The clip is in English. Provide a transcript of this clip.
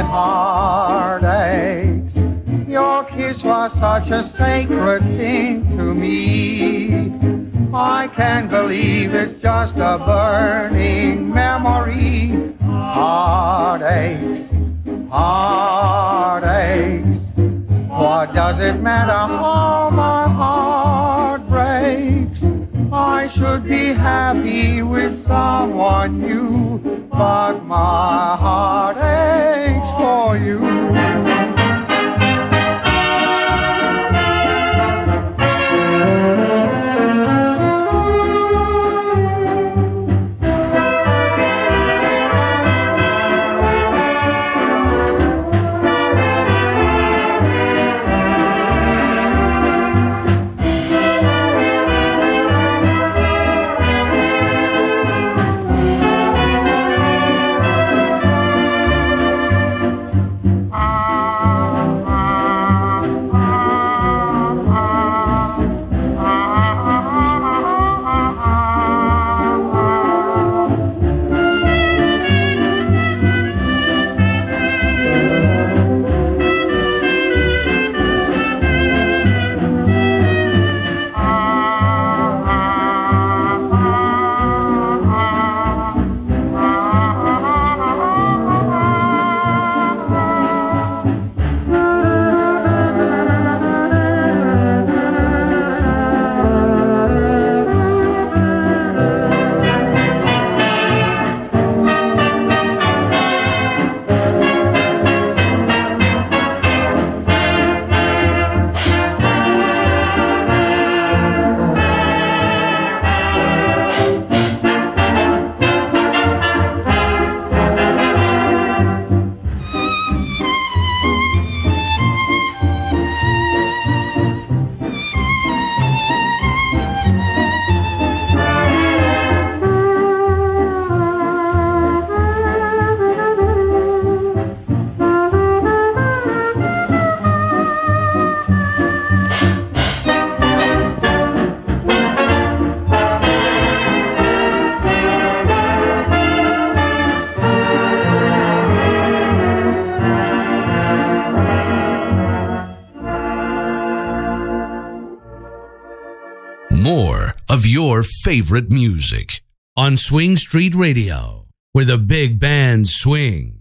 heart aches. Your kiss was such a sacred thing to me. I can't believe it's just a burning memory. Heartaches, heartaches. What does it matter how my heart breaks? I should be happy with someone new, but my heart aches for you. More of your favorite music on Swing Street Radio, where the big bands swing.